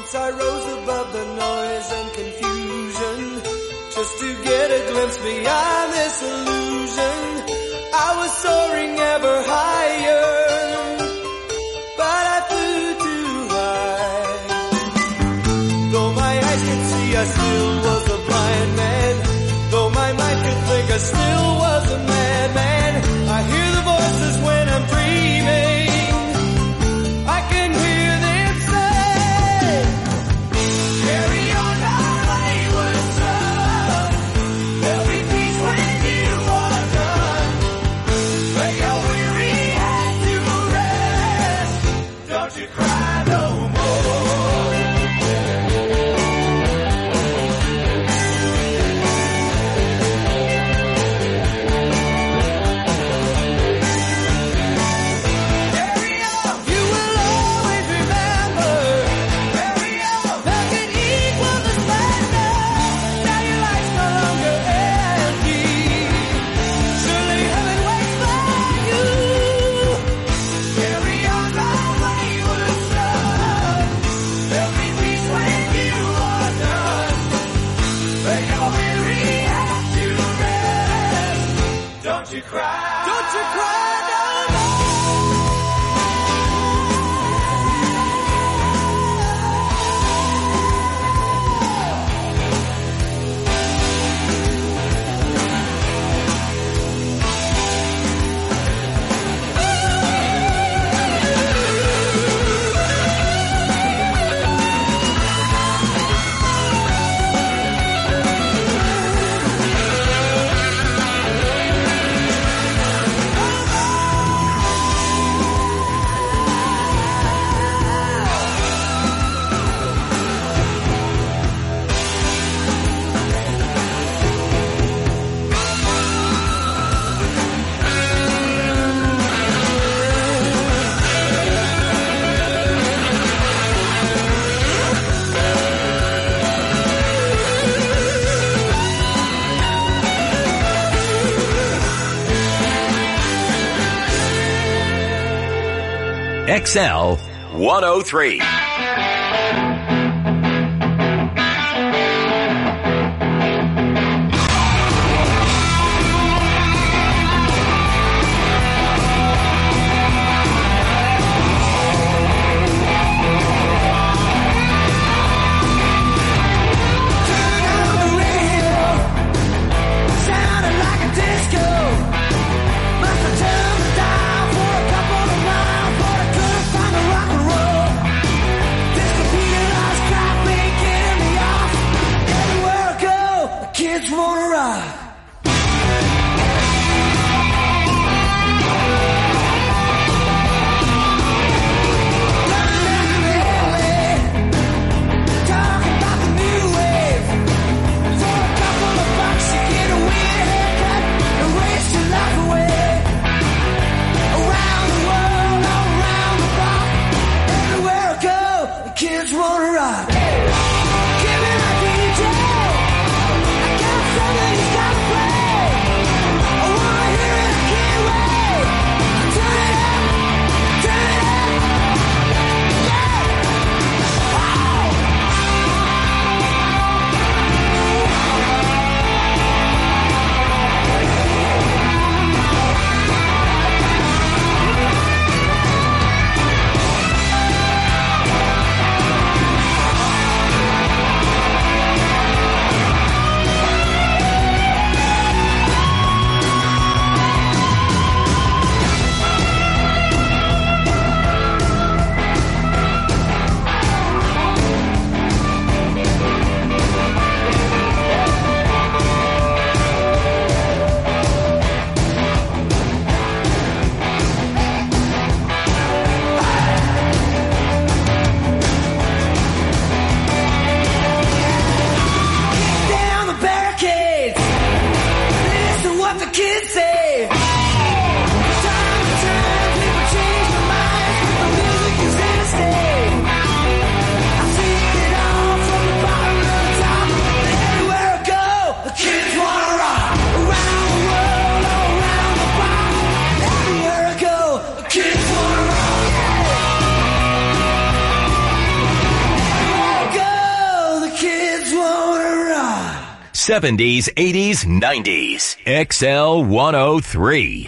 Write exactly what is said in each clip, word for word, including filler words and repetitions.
Once I rose above the noise and confusion, just to get a glimpse beyond this illusion. I was soaring ever higher, but I flew too high. Though my eyes could see, I still was a blind man. Though my mind could think, I still was a madman. I hear the voices when I'm dreaming. I can hear them say, carry on our wayward son. There'll be peace when you are done. Lay your weary head to rest. Don't you cry no more. Don't you cry, don't you cry no X L one oh three. seventies, eighties, nineties. X L one oh three.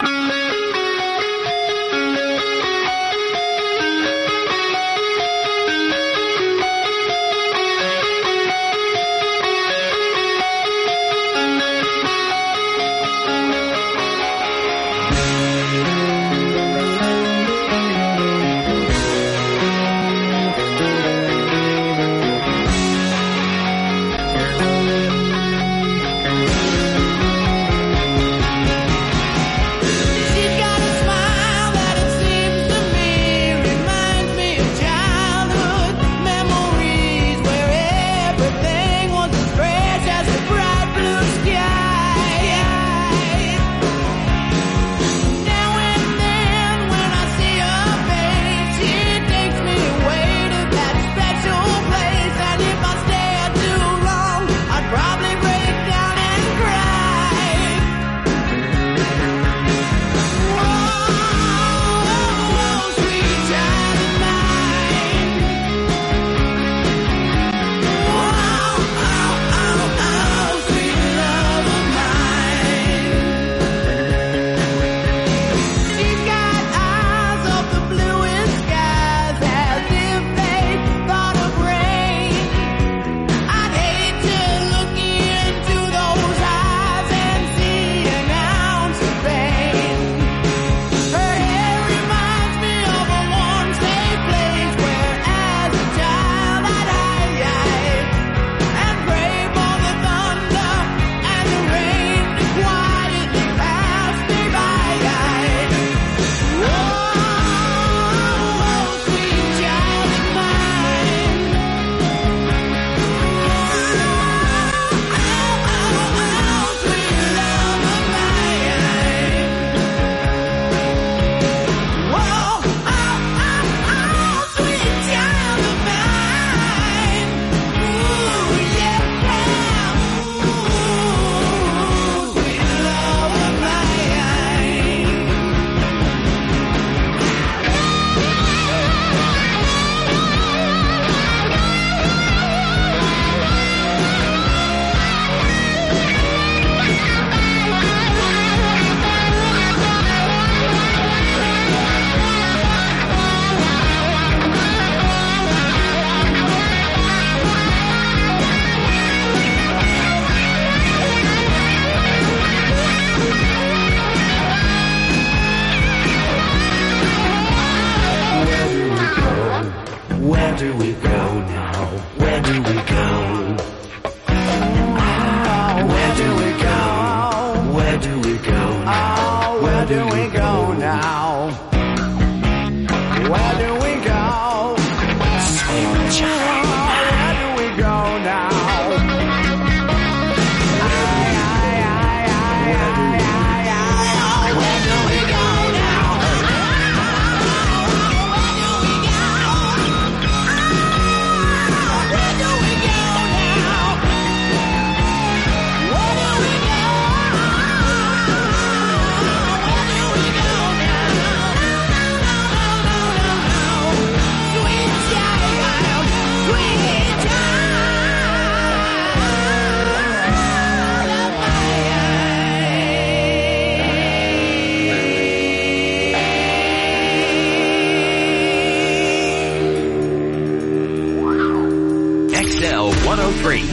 one oh three.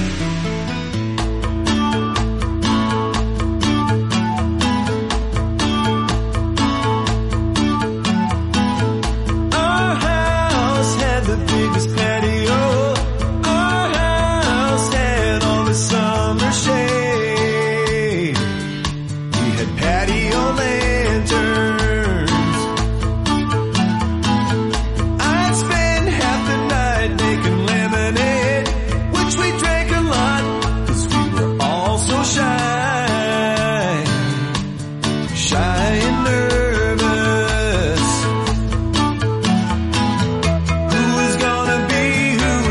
Who is gonna be who?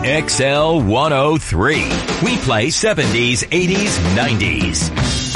X L one oh three. We play seventies, eighties, nineties.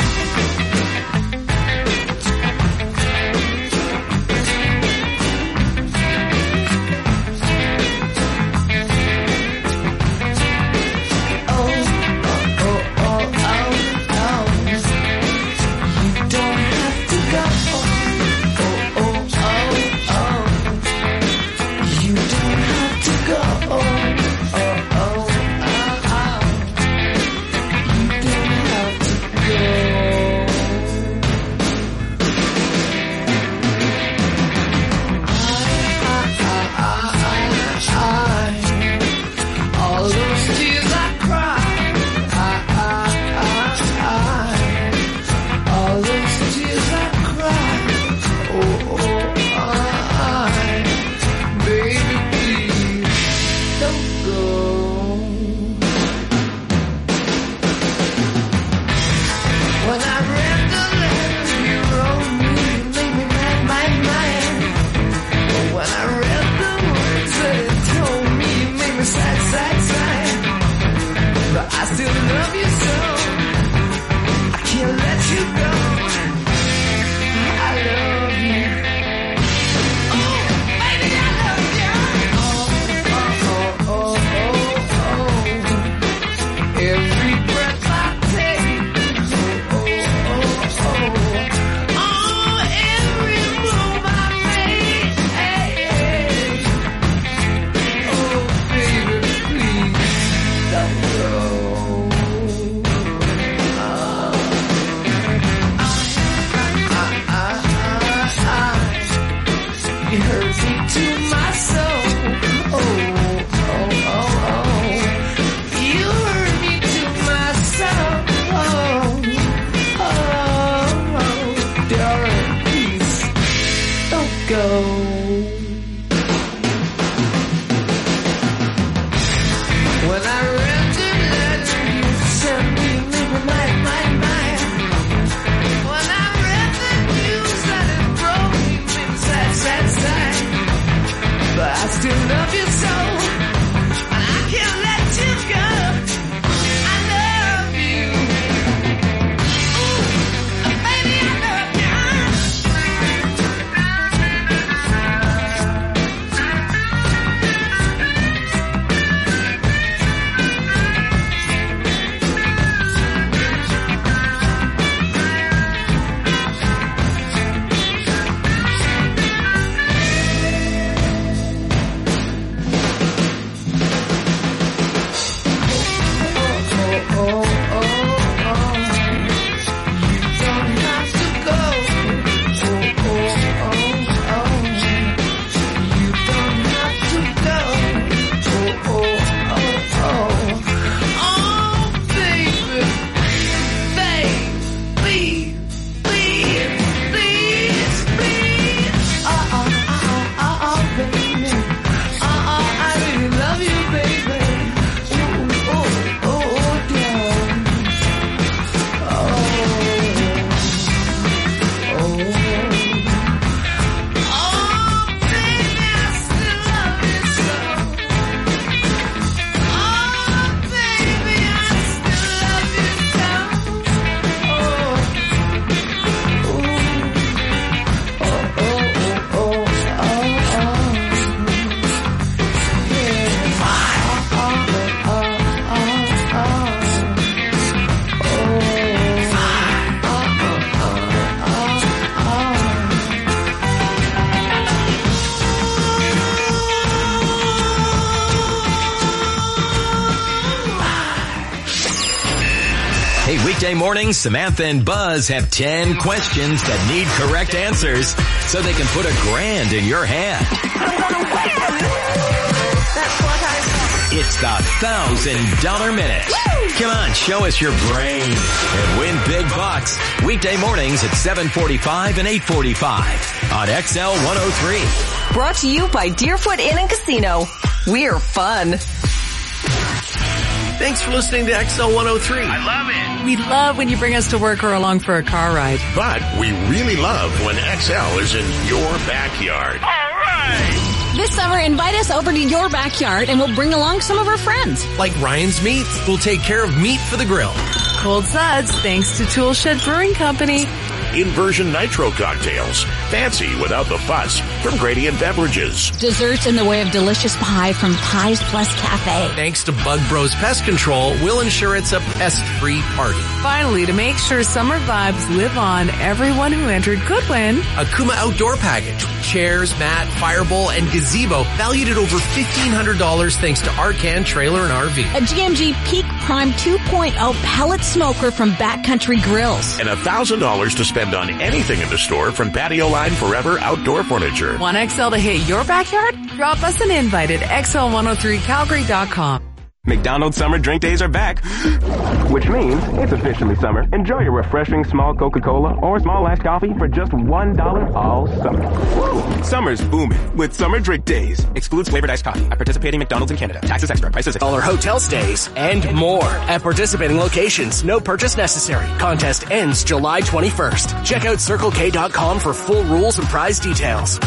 Weekday mornings, Samantha and Buzz have ten questions that need correct answers so they can put a grand in your hand. It's the Thousand Dollar Minute. Come on, show us your brain and win big bucks. Weekday mornings at seven forty-five and eight forty-five on X L one oh three. Brought to you by Deerfoot Inn and Casino. We're fun. Thanks for listening to X L one oh three. I love it. We love when you bring us to work or along for a car ride. But we really love when X L is in your backyard. All right. This summer, invite us over to your backyard and we'll bring along some of our friends. Like Ryan's Meats, we'll take care of meat for the grill. Cold Suds, thanks to Tool Shed Brewing Company. Inversion Nitro cocktails. Fancy without the fuss from Gradient Beverages. Desserts in the way of delicious pie from Pies Plus Cafe. Thanks to Bug Bros Pest Control, we'll ensure it's a pest-free party. Finally, to make sure summer vibes live on, everyone who entered could win a Kuma Outdoor Package. Chairs, mat, firebowl, and gazebo valued at over fifteen hundred dollars thanks to Arcan Trailer and R V. A G M G Peak Prime two point oh pellet smoker from Backcountry Grills. And one thousand dollars to spend on anything in the store from Patio Line Forever Outdoor Furniture. Want X L to hit your backyard? Drop us an invite at X L one oh three Calgary dot com. McDonald's summer drink days are back, which means it's officially summer. Enjoy your refreshing small Coca-Cola or small iced coffee for just one dollar all summer. Woo! Summer's booming with summer drink days. Excludes flavored iced coffee at participating McDonald's in Canada. Taxes extra. Prices extra. Dollar hotel stays and more at participating locations. No purchase necessary. Contest ends July twenty-first. Check out Circle K dot com for full rules and prize details.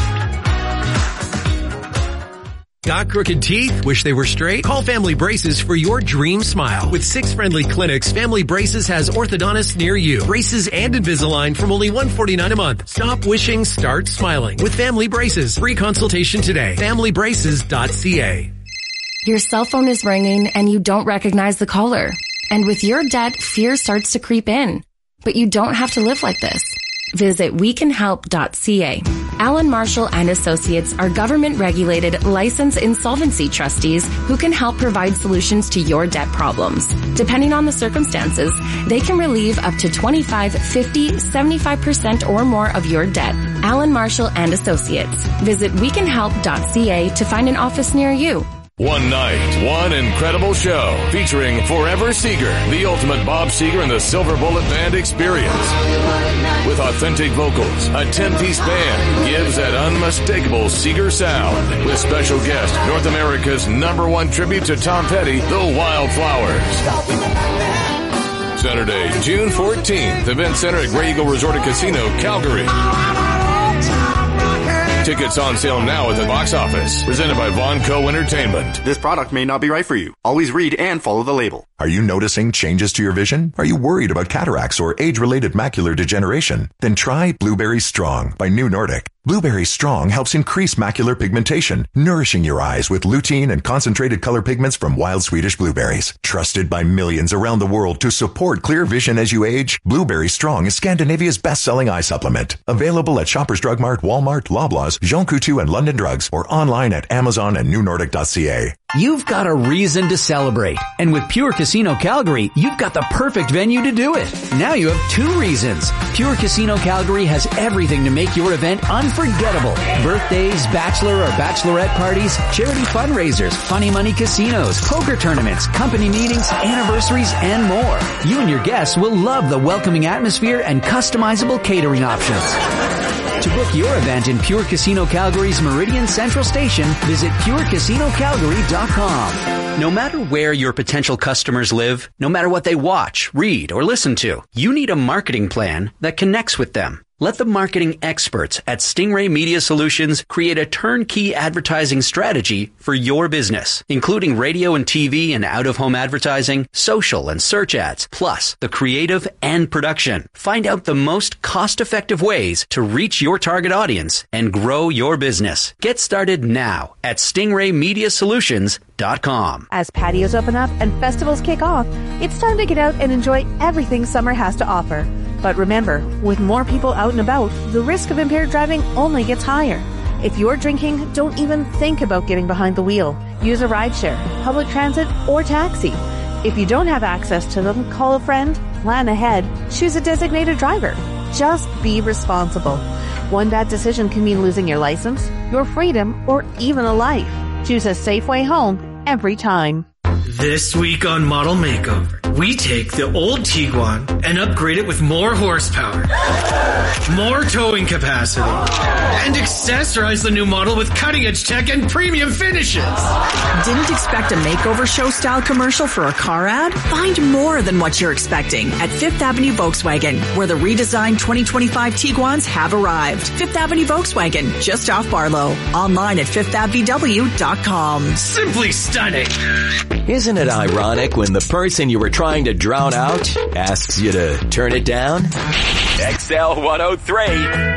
Got crooked teeth? Wish they were straight? Call Family Braces for your dream smile. With six friendly clinics, Family Braces has orthodontists near you. Braces and Invisalign from only one hundred forty-nine dollars a month. Stop wishing, start smiling. With Family Braces. Free consultation today. family braces dot c a. Your cell phone is ringing and you don't recognize the caller. And with your debt, fear starts to creep in. But you don't have to live like this. Visit we can help dot c a. Allen Marshall and Associates are government-regulated, licensed insolvency trustees who can help provide solutions to your debt problems. Depending on the circumstances, they can relieve up to twenty-five, fifty, seventy-five percent or more of your debt. Allen Marshall and Associates. Visit we can help dot c a to find an office near you. One night, one incredible show featuring Forever Seeger, the ultimate Bob Seger and the Silver Bullet Band experience. With authentic vocals, a ten-piece band gives that unmistakable Seeger sound. With special guest, North America's number one tribute to Tom Petty, the Wildflowers. Saturday, June fourteenth, Event Center at Grey Eagle Resort and Casino, Calgary. Tickets on sale now at the box office. Presented by Von Co. Entertainment. This product may not be right for you. Always read and follow the label. Are you noticing changes to your vision? Are you worried about cataracts or age-related macular degeneration? Then try Blueberry Strong by New Nordic. Blueberry Strong helps increase macular pigmentation, nourishing your eyes with lutein and concentrated color pigments from wild Swedish blueberries. Trusted by millions around the world to support clear vision as you age, Blueberry Strong is Scandinavia's best-selling eye supplement. Available at Shoppers Drug Mart, Walmart, Loblaws, Jean Coutu, and London Drugs, or online at Amazon and new nordic dot c a. You've got a reason to celebrate. And with Pure Casino Calgary, you've got the perfect venue to do it. Now you have two reasons. Pure Casino Calgary has everything to make your event unforgettable. Birthdays, bachelor or bachelorette parties, charity fundraisers, funny money casinos, poker tournaments, company meetings, anniversaries, and more. You and your guests will love the welcoming atmosphere and customizable catering options. To book your event in Pure Casino Calgary's Meridian Central Station, visit pure casino calgary dot com. No matter where your potential customers live, no matter what they watch, read, or listen to, you need a marketing plan that connects with them. Let the marketing experts at Stingray Media Solutions create a turnkey advertising strategy for your business, including radio and T V and out-of-home advertising, social and search ads, plus the creative and production. Find out the most cost-effective ways to reach your target audience and grow your business. Get started now at stingray media solutions dot com. As patios open up and festivals kick off, it's time to get out and enjoy everything summer has to offer. But remember, with more people out and about, the risk of impaired driving only gets higher. If you're drinking, don't even think about getting behind the wheel. Use a rideshare, public transit, or taxi. If you don't have access to them, call a friend, plan ahead, choose a designated driver. Just be responsible. One bad decision can mean losing your license, your freedom, or even a life. Choose a safe way home every time. This week on Model Makeover, we take the old Tiguan and upgrade it with more horsepower, more towing capacity, and accessorize the new model with cutting-edge tech and premium finishes. Didn't expect a makeover show-style commercial for a car ad? Find more than what you're expecting at Fifth Avenue Volkswagen, where the redesigned twenty twenty-five Tiguans have arrived. Fifth Avenue Volkswagen, just off Barlow. Online at fifth av v w dot com. Simply stunning. Isn't it ironic when the person you were trying to drown out asks you to turn it down? X L one oh three.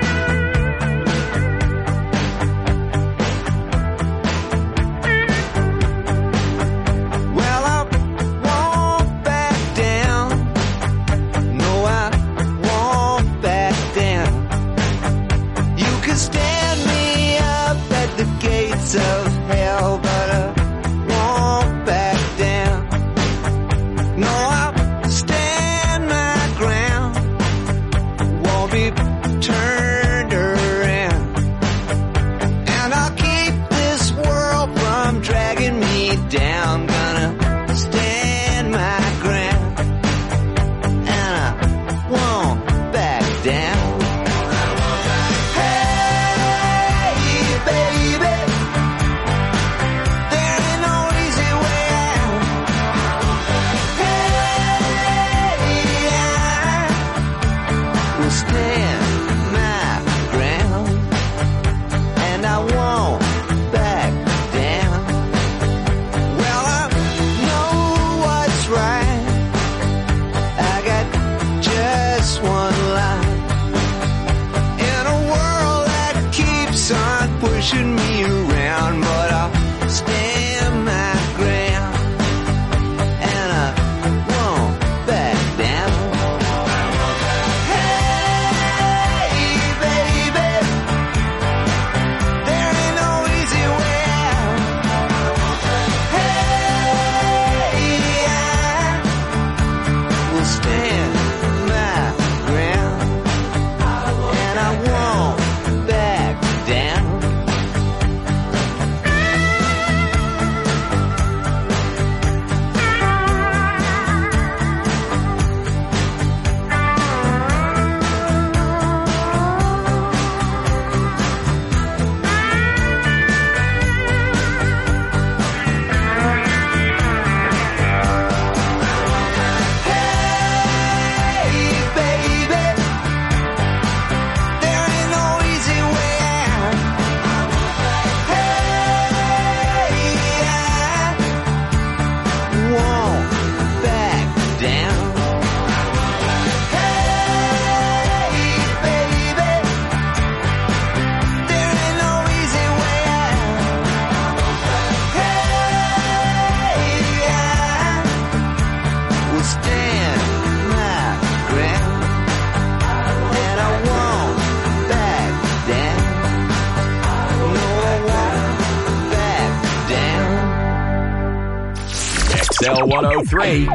Of hell, but I won't back down. No, I'll stand my ground, won't be turned around, and I'll keep this world from dragging me down. Gonna stand my ground, and I won't back down. Pushing me around, but I'll stand my ground, and I won't back down. Hey, baby, there ain't no easy way out. Hey, I will stand my ground, and I won't back down. X L one oh three.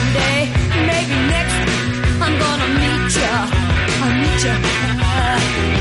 I'll meet you.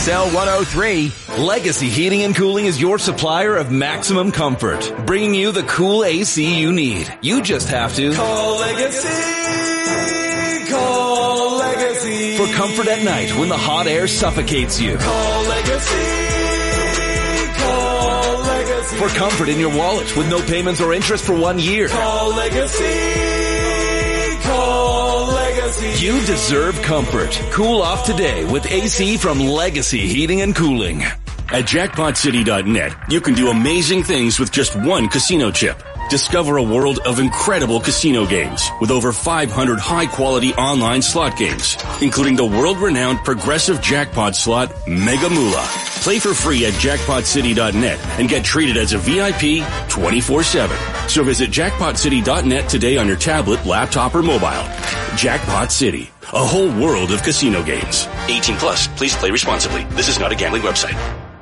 X L one oh three. Legacy Heating and Cooling is your supplier of maximum comfort, bringing you the cool A C you need. You just have to call Legacy. Call Legacy. For comfort at night when the hot air suffocates you. Call Legacy. Call Legacy. For comfort in your wallet with no payments or interest for one year. Call Legacy. Call Legacy. You deserve comfort. Cool off today with A C from Legacy Heating and Cooling. At jackpot city dot net, you can do amazing things with just one casino chip. Discover a world of incredible casino games with over five hundred high-quality online slot games, including the world-renowned progressive jackpot slot Mega Moolah. Play for free at jackpot city dot net and get treated as a V I P twenty-four seven. So visit jackpot city dot net today on your tablet, laptop, or mobile. Jackpot City, a whole world of casino games. eighteen plus, please play responsibly. This is not a gambling website.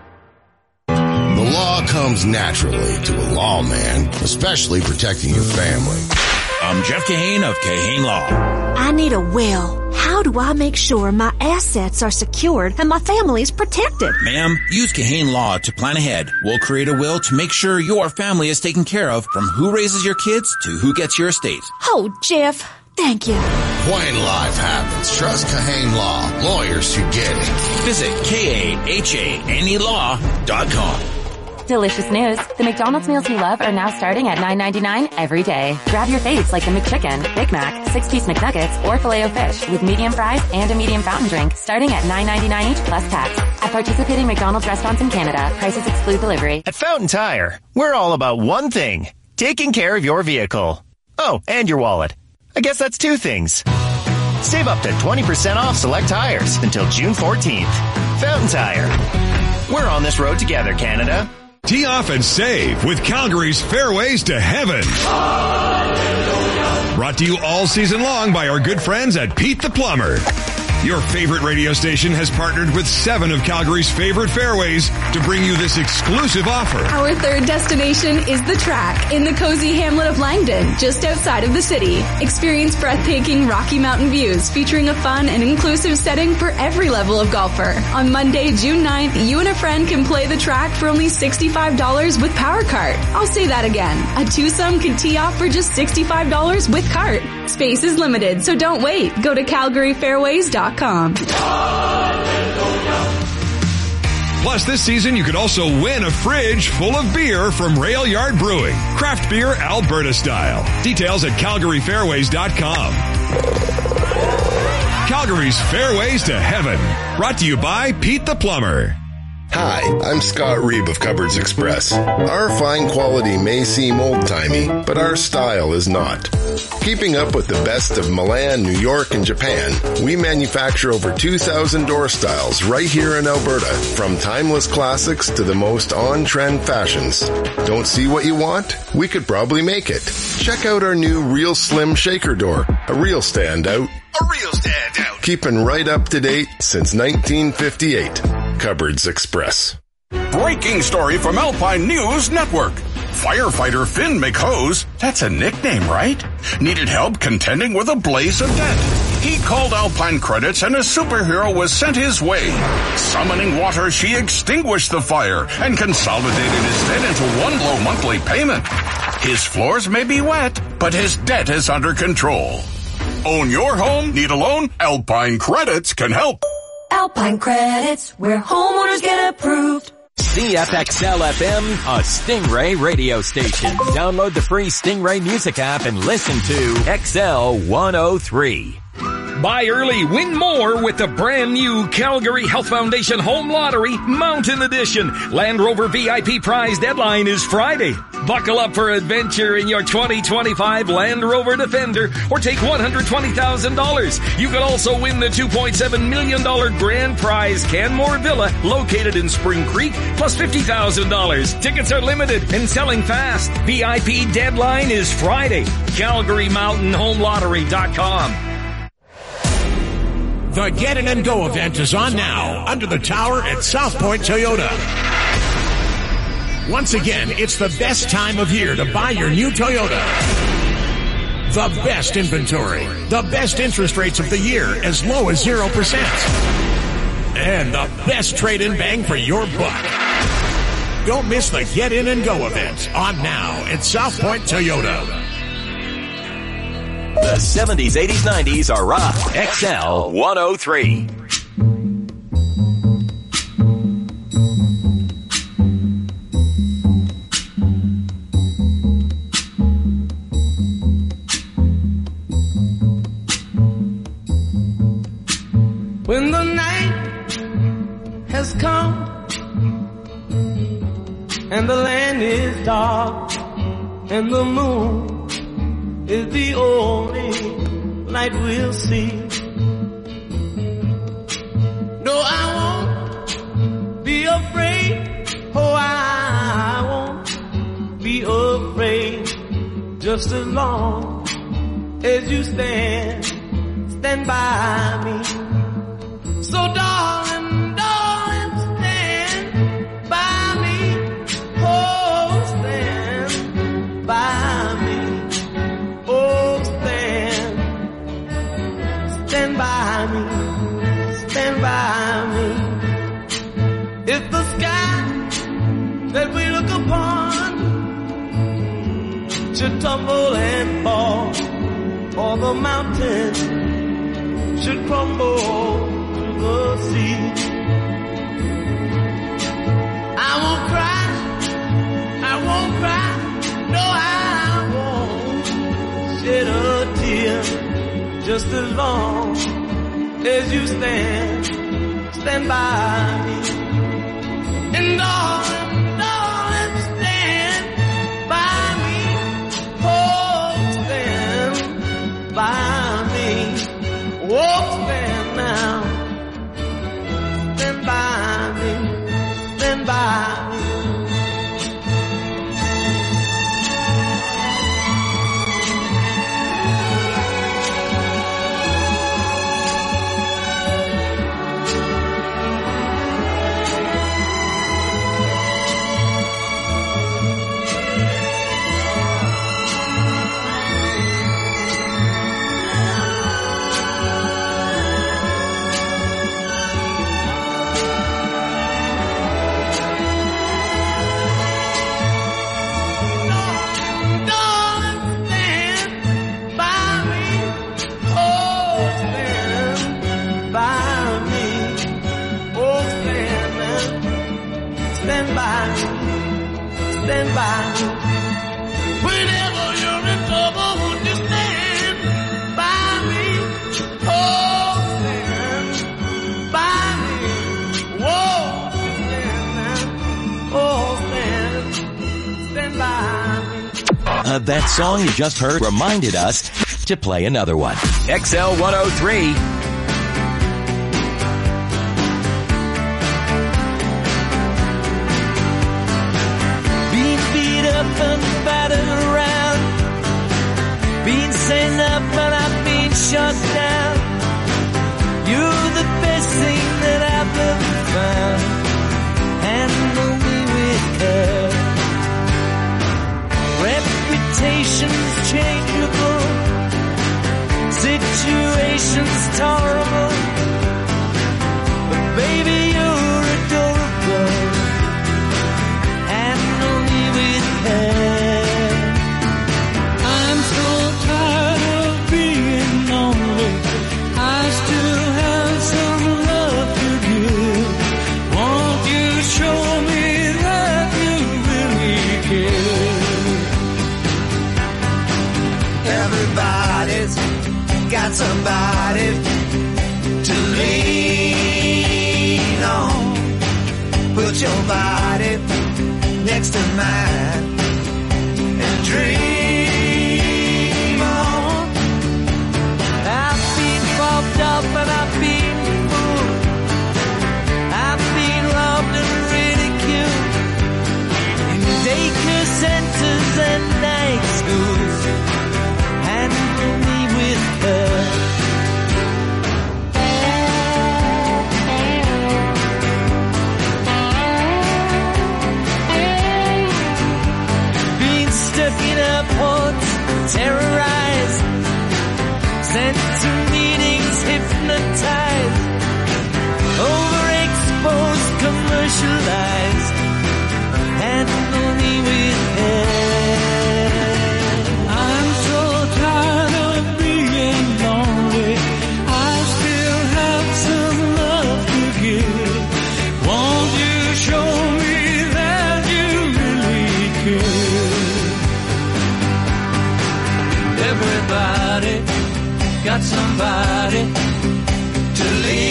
The law comes naturally to a lawman, especially protecting your family. I'm Jeff Kahane of Kahane Law. I need a will. How do I make sure my assets are secured and my family's protected? Ma'am, use Kahane Law to plan ahead. We'll create a will to make sure your family is taken care of, from who raises your kids to who gets your estate. Oh, Jeff, thank you. When life happens, trust Kahane Law. Lawyers who get it. Visit K A H A N E law dot com. Delicious news. The McDonald's meals you love are now starting at nine ninety-nine every day. Grab your faves like the McChicken, Big Mac, six-piece McNuggets, or Filet-O-Fish with medium fries and a medium fountain drink starting at nine ninety-nine each plus tax. At participating McDonald's restaurants in Canada, prices exclude delivery. At Fountain Tire, we're all about one thing, taking care of your vehicle. Oh, and your wallet. I guess that's two things. Save up to twenty percent off select tires until June fourteenth. Fountain Tire. We're on this road together, Canada. Tee off and save with Calgary's Fairways to Heaven. Hallelujah. Brought to you all season long by our good friends at Pete the Plumber. Your favorite radio station has partnered with seven of Calgary's favorite fairways to bring you this exclusive offer. Our third destination is The Track in the cozy hamlet of Langdon, just outside of the city. Experience breathtaking Rocky Mountain views featuring a fun and inclusive setting for every level of golfer. On Monday, June ninth, you and a friend can play The Track for only sixty-five dollars with Power Cart. I'll say that again. A twosome can tee off for just sixty-five dollars with cart. Space is limited, so don't wait. Go to calgary fairways dot com. Plus, this season you could also win a fridge full of beer from Rail Yard Brewing. Craft beer Alberta style. Details at calgary fairways dot com. Calgary's Fairways to Heaven. Brought to you by Pete the Plumber. Hi, I'm Scott Reeb of Cupboards Express. Our fine quality may seem old-timey, but our style is not. Keeping up with the best of Milan, New York, and Japan, we manufacture over two thousand door styles right here in Alberta, from timeless classics to the most on-trend fashions. Don't see what you want? We could probably make it. Check out our new Real Slim Shaker Door, a real standout. A real standout. Keeping right up to date since nineteen fifty-eight. Cupboards Express. Breaking story from Alpine News Network. Firefighter Finn McHose, that's a nickname, right? Needed help contending with a blaze of debt. He called Alpine Credits and a superhero was sent his way. Summoning water, she extinguished the fire and consolidated his debt into one low monthly payment. His floors may be wet, but his debt is under control. Own your home? Need a loan? Alpine Credits can help. Alpine Credits, where homeowners get approved. C F X L F M, a Stingray radio station. Download the free Stingray music app and listen to X L one oh three. Buy early, win more with the brand new Calgary Health Foundation Home Lottery Mountain Edition. Land Rover V I P prize deadline is Friday. Buckle up for adventure in your twenty twenty-five Land Rover Defender or take one hundred twenty thousand dollars. You could also win the two point seven million dollars grand prize Canmore Villa located in Spring Creek plus fifty thousand dollars. Tickets are limited and selling fast. V I P deadline is Friday. Calgary Mountain Home Lottery dot com. The Get In and Go event is on now under the tower at South Point Toyota. Once again, it's the best time of year to buy your new Toyota. The best inventory, the best interest rates of the year as low as zero percent. and the best trade-in bang for your buck. Don't miss the Get In and Go event on now at South Point Toyota. The seventies, eighties, nineties are rock. X L one oh three. When the night has come and the land is dark and the moon is the only light we'll see. No, I won't be afraid. Oh, I won't be afraid. Just as long as you stand, stand by me. So darling, darling, stand by me. Oh, stand by me. Oh, stand, stand by me. Stand by me. If the sky that we look upon should tumble and fall, or the mountain should crumble the sea, I won't cry, I won't cry, no, I won't shed a tear. Just as long as you stand, stand by me. And darling, darling, stand by me. Oh, stand by me. Oh, stand now. Stand by me, stand by me. Stand by me, stand by me. Whenever you're in trouble, won't you stand by me? Oh, stand by me. Whoa, stand now. Oh, stand, stand by me. Uh, that song you just heard reminded us to play another one. X L one oh three. And battered around, been saying up and I've been shut down. You're the best thing that I've ever found. Handle me with care. Reputation's changeable, situation's tolerable, but baby you're adorable. Handle me with I'm so tired of being lonely. I still have some love to give. Won't you show me that you really care? Everybody's got somebody to lean on. Put your body next to mine and dream on. I've been robbed up and I've been fooled. I've been robbed and ridiculed in daycare centers and night schools. Handle me with her. Stuck in airports, terrorized, sent to meetings, hypnotized, over got somebody to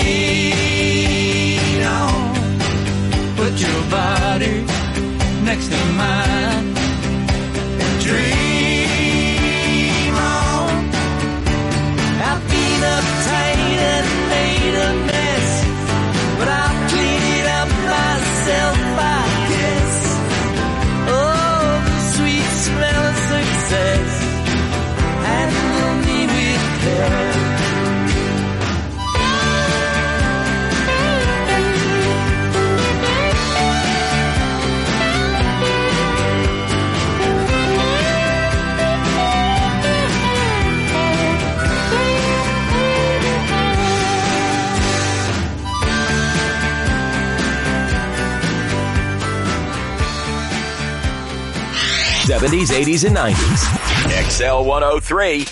lean on. Put your body next to mine and dream on. I've been uptight and made a mess, but I'll clean it up myself, I guess. Oh, the sweet smell of success, handle me with care. seventies, eighties, and nineties. X L one oh three.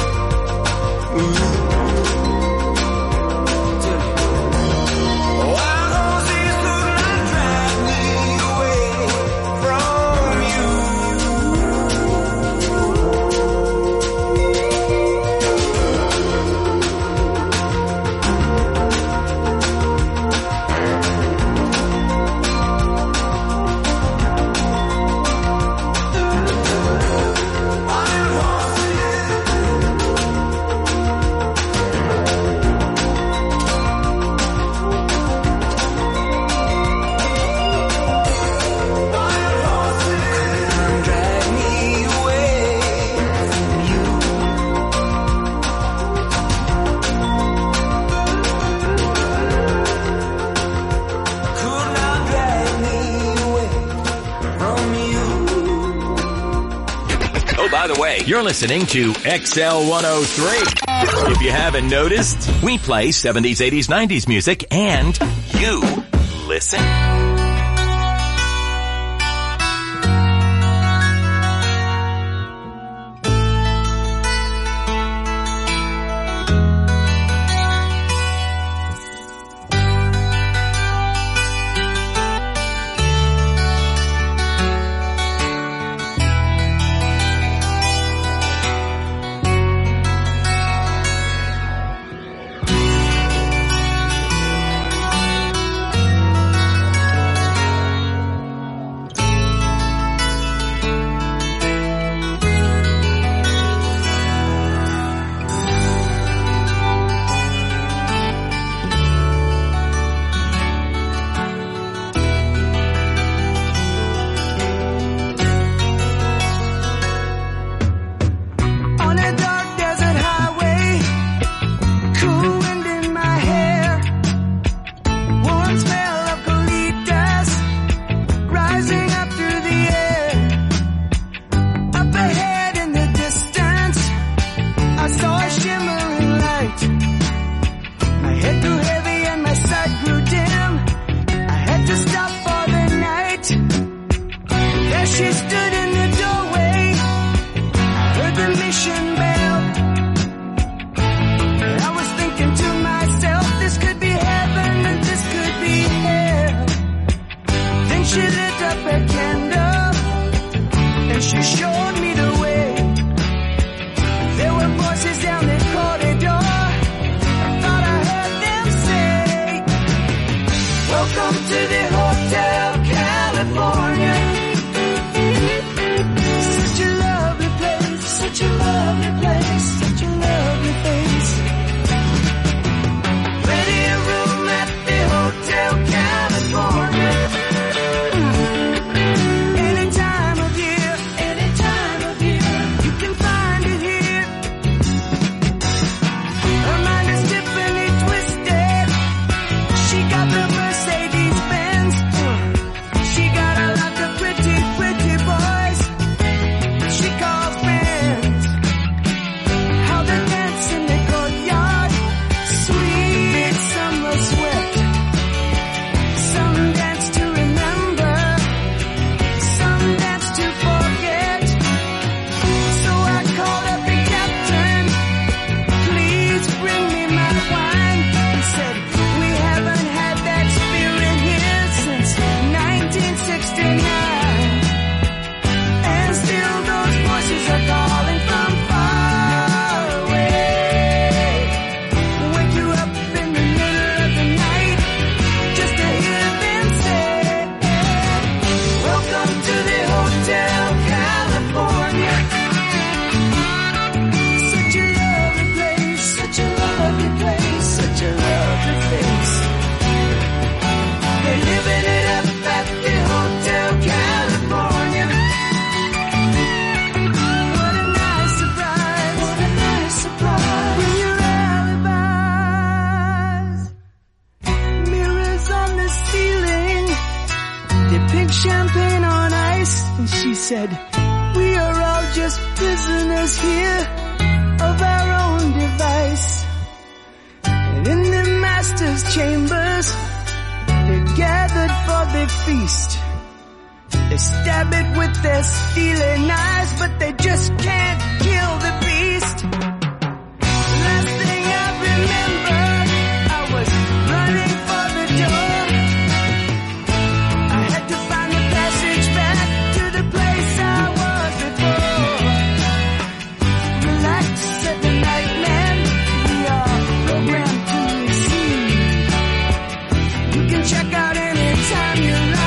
Wow. break, you're listening to X L one oh three. If you haven't noticed, we play seventies, eighties, nineties music, and you listen.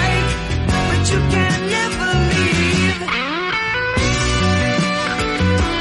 But you can never leave.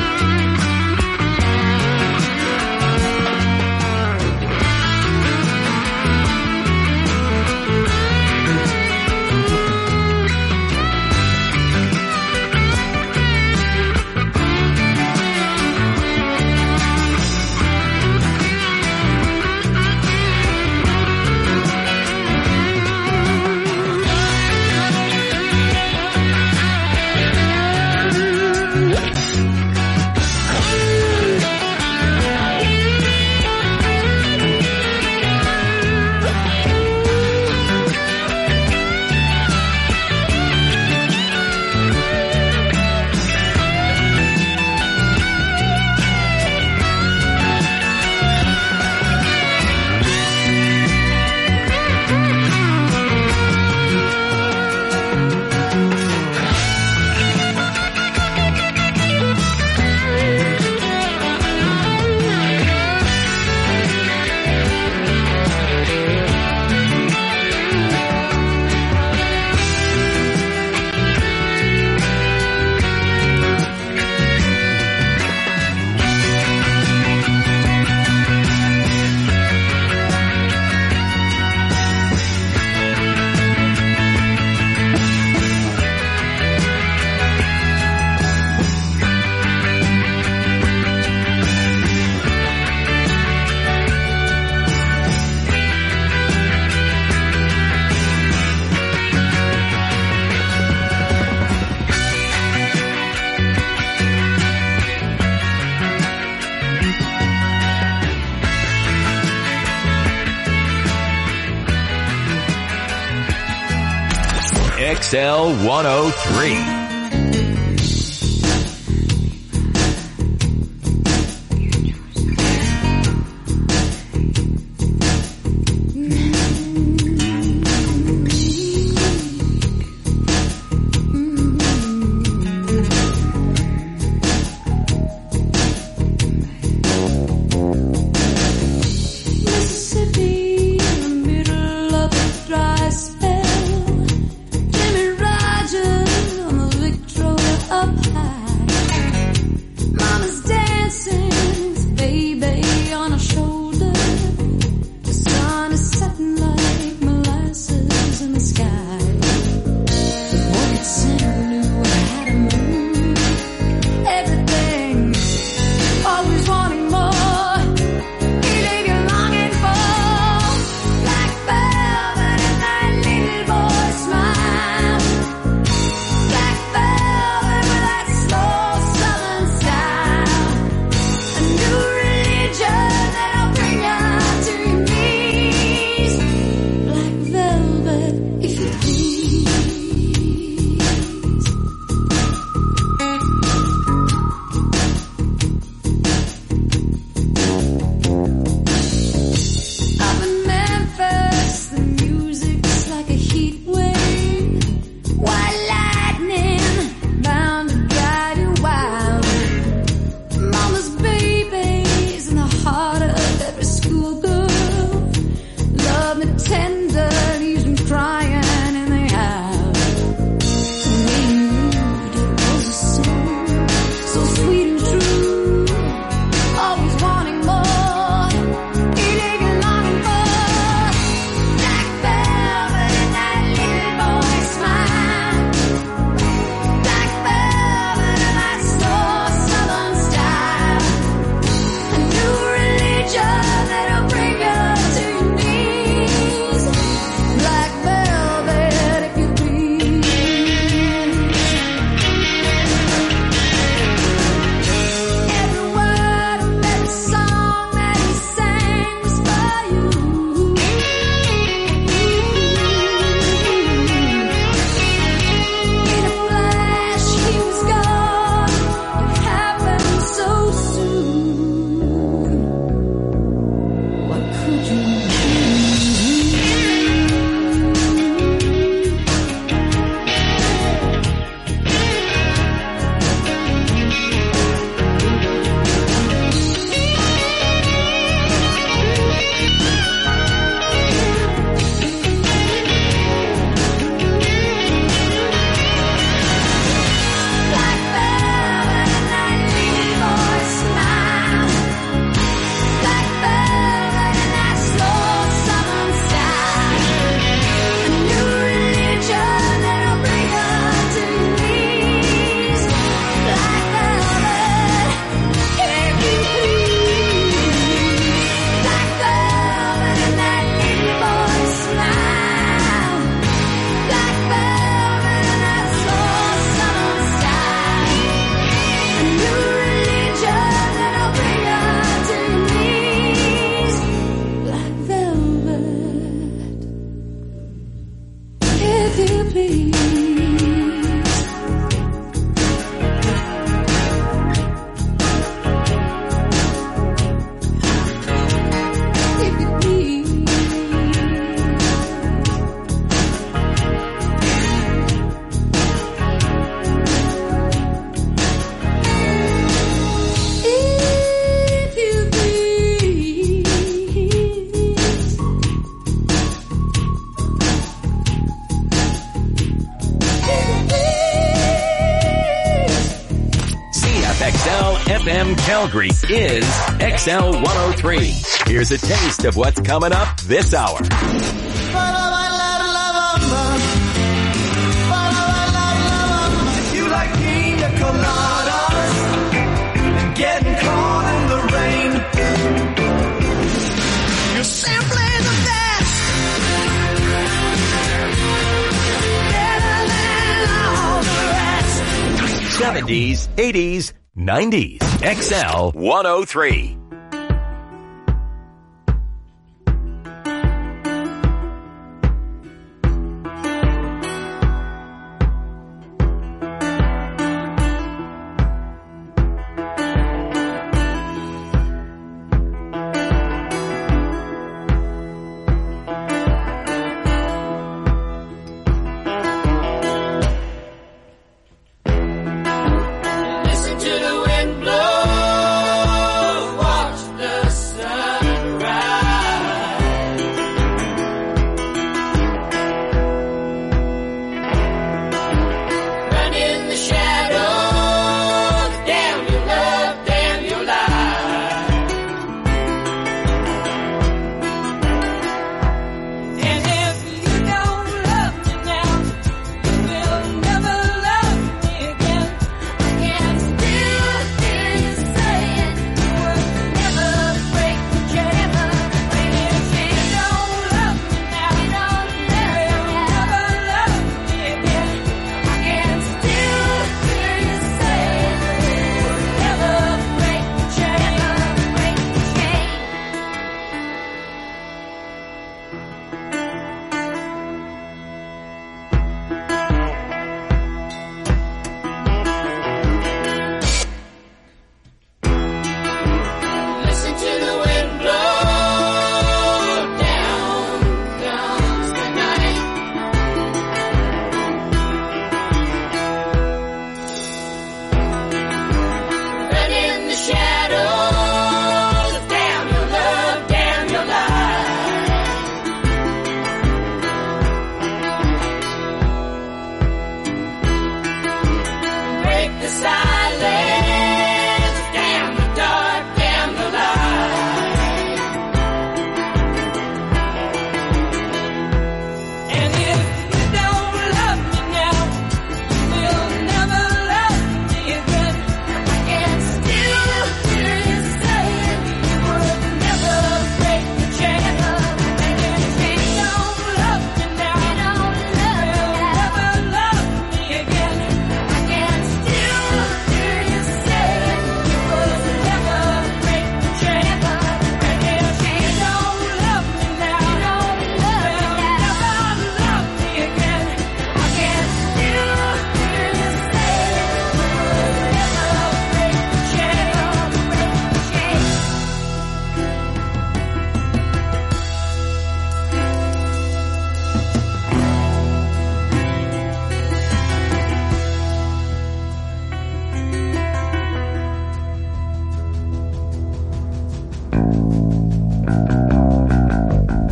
X L one oh three. F M Calgary is X L one oh three. Here's a taste of what's coming up this hour. If you like pina coladas and getting caught in the rain, you're simply the best. Better than all the rest. seventies, eighties, nineties. X L one oh three.